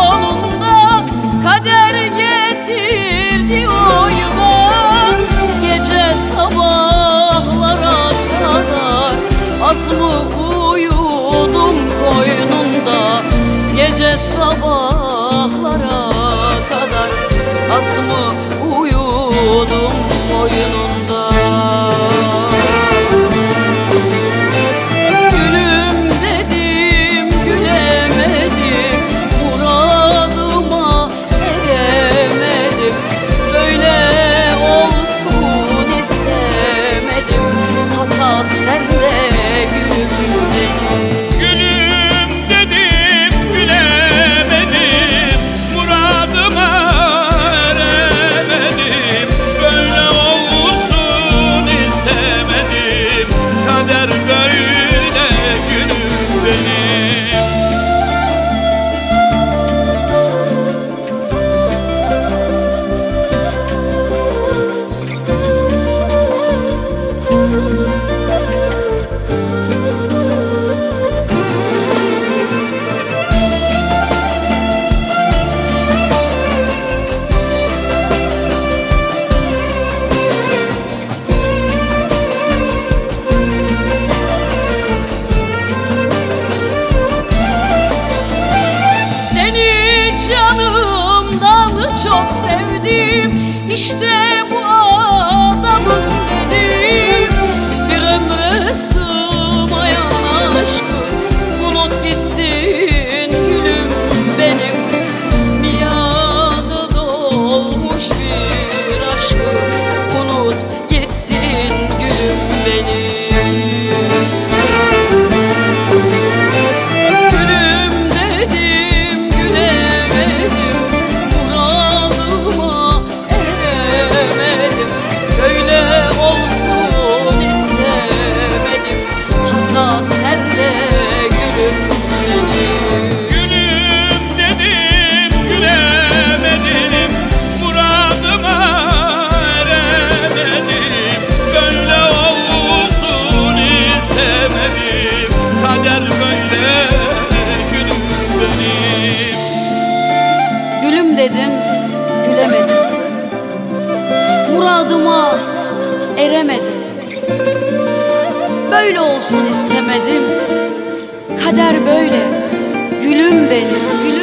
yolunda kader getirdi oyuna. Gece sabahlara kadar az mı uyudum koynunda, gece sabahlara kadar az mı uyudum koynunda. Gülüm dedim gülemedim, muradıma eremedim. Böyle olsun istemedim, hata sende gülüm benim. Gülüm dedim gülemedim, muradıma eremedim. Böyle olsun istemedim, kader böyle gülüm benim. Canımdan çok sevdim, işte bu adamım benim. Bir ömre sığmayan aşkı unut gitsin gülüm benim. Miadı dolmuş bir aşkı unut gitsin gülüm benim. Gülüm dedim, gülemedim, muradıma eremedim. Böyle olsun istemedim, kader böyle, gülüm benim, gülüm.